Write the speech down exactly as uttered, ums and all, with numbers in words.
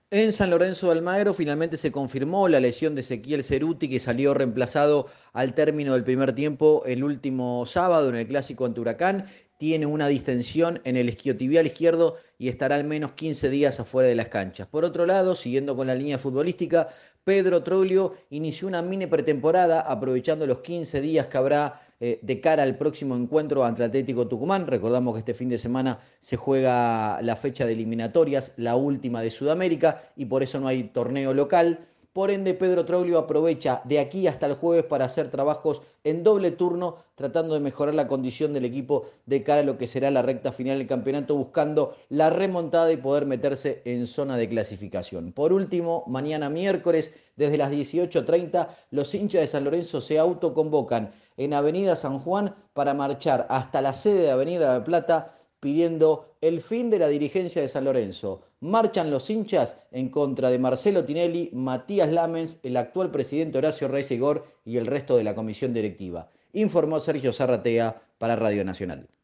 En San Lorenzo de Almagro finalmente se confirmó la lesión de Ezequiel Ceruti, que salió reemplazado al término del primer tiempo el último sábado en el clásico ante Huracán. Tiene una distensión en el isquiotibial izquierdo y estará al menos quince días afuera de las canchas. Por otro lado, siguiendo con la línea futbolística, Pedro Troglio inició una mini pretemporada aprovechando los quince días que habrá eh, de cara al próximo encuentro ante Atlético Tucumán. Recordamos que este fin de semana se juega la fecha de eliminatorias, la última de Sudamérica, y por eso no hay torneo local. Por ende, Pedro Troglio aprovecha de aquí hasta el jueves para hacer trabajos en doble turno, tratando de mejorar la condición del equipo de cara a lo que será la recta final del campeonato, buscando la remontada y poder meterse en zona de clasificación. Por último, mañana miércoles, desde las dieciocho treinta, los hinchas de San Lorenzo se autoconvocan en Avenida San Juan para marchar hasta la sede de Avenida de Plata pidiendo el fin de la dirigencia de San Lorenzo. Marchan los hinchas en contra de Marcelo Tinelli, Matías Lamens, el actual presidente Horacio Rey Segor y el resto de la comisión directiva. Informó Sergio Zarratea para Radio Nacional.